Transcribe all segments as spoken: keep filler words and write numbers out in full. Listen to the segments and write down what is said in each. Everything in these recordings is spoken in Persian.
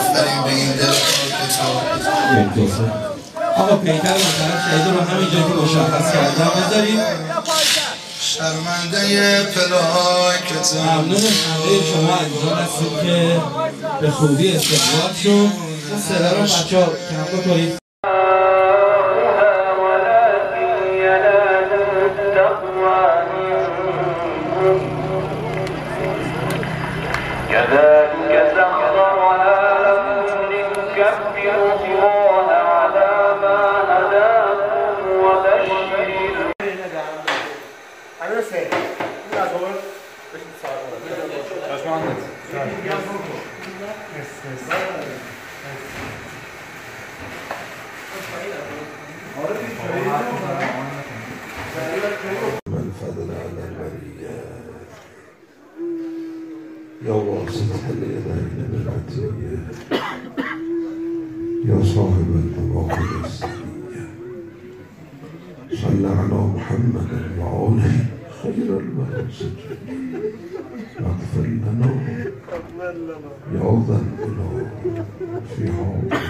آفرین به این دل که تو آقا پیکر مثلا شهید رو همینجا که مشخص کردم بذاریم. شرمنده پلاکت. ممنون همه شما عزیزان هستیم که به خوبی استقبال شد. اون صدا رو بچه ها کم بکنید. كذلك سخرها لكم لتكبروا الله على ما هداكم وبشر يا واسط اليدين بالعطية يا صاحب المواقف السرية صل على محمد وآله خير البرية واغفر لنا يا ذا الإله في حاضر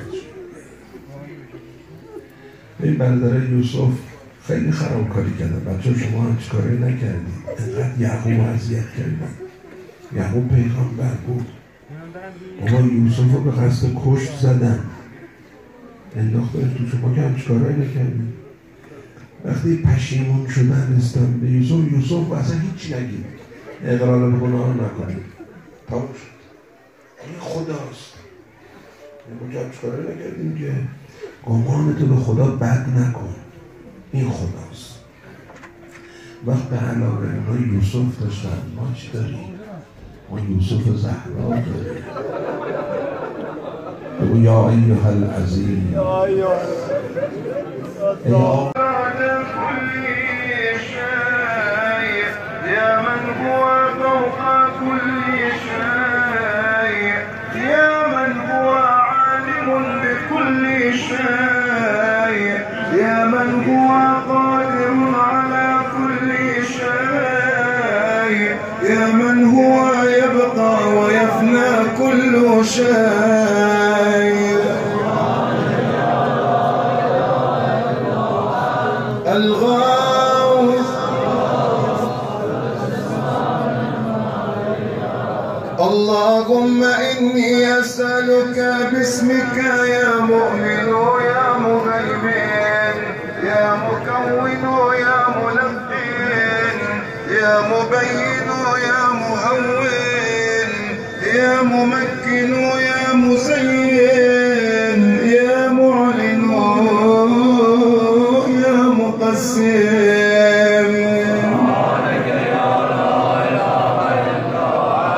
این برادر یوسف خیلی خرابکاری کردن. بچه شما هم چیکاری نکردید، اینقدر یعقوب اذیت کردن. یعقوب پیغمبر بود، بابا یوسف رو به قصد کشت زدن، انداختن تو. شما که هم چیکاری نکردید. وقتی پشیمون شدن رسیدن به یوسف، یوسف اصلا هیچ نگید، اقرار به گناه نکنید، تموم شد. این خداست. ما که هم چیکاری نکردیم که گمانتو به خدا بد نکن، این خداست. وقت به علاوه اونا یوسف داشتن، ما چی داریم؟ ما یوسف زهرا داریم. بگو یا ایها العظیم یا ایها يا من هو فوق كل شيء يا من هو عالم بكل شيء يا من هو قادر على كل شيء يا من هو يبقى ويفنى كل شيء الغوث اللهم إني أسألك باسمك يا مؤمن يا مهيمن يا مكون يا ملقن يا مبين يا مهون يا ممكن يا مزين يا معلن يا مقسم